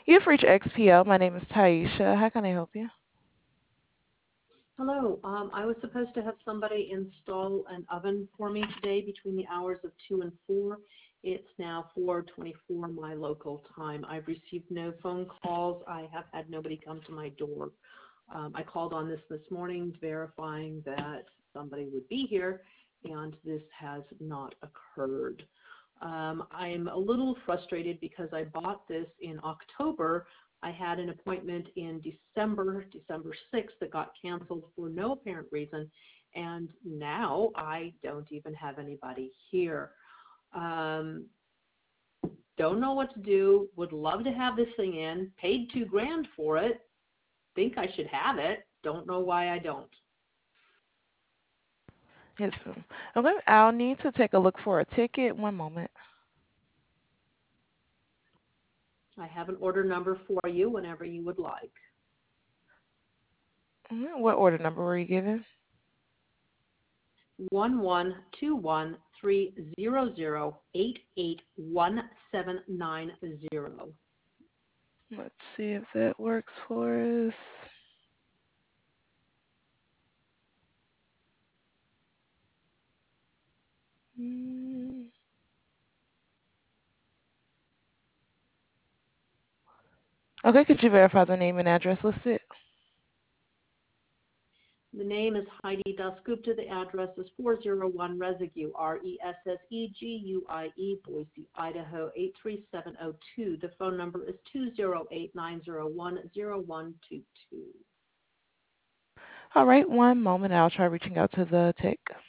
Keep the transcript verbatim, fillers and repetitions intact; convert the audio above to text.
You've reached X P L. My name is Taisha. How can I help you? Hello. Um, I was supposed to have somebody install an oven for me today between the hours of two and four. It's now four twenty-four my local time. I've received no phone calls. I have had nobody come to my door. Um, I called on this this morning verifying that somebody would be here, and this has not occurred. Um, I'm a little frustrated because I bought this in October. I had an appointment in December, December sixth, that got canceled for no apparent reason, and now I don't even have anybody here. Um, don't know what to do. Would love to have this thing in. Paid two grand for it. Think I should have it. Don't know why I don't. Yes, ma'am. Okay, I'll need to take a look for a ticket. One moment. I have an order number for you whenever you would like. Mhm. What order number were you given? One one two one three zero zero eight eight one seven nine zero. Let's see if that works for us. Mm. Okay, could you verify the name and address listed? The name is Heidi Dasgupta. The address is four oh one Resegue, R E S S E G U I E, Boise, Idaho eight three seven oh two. The phone number is two oh eight nine oh one oh one two two. All right, one moment. I'll try reaching out to the tech.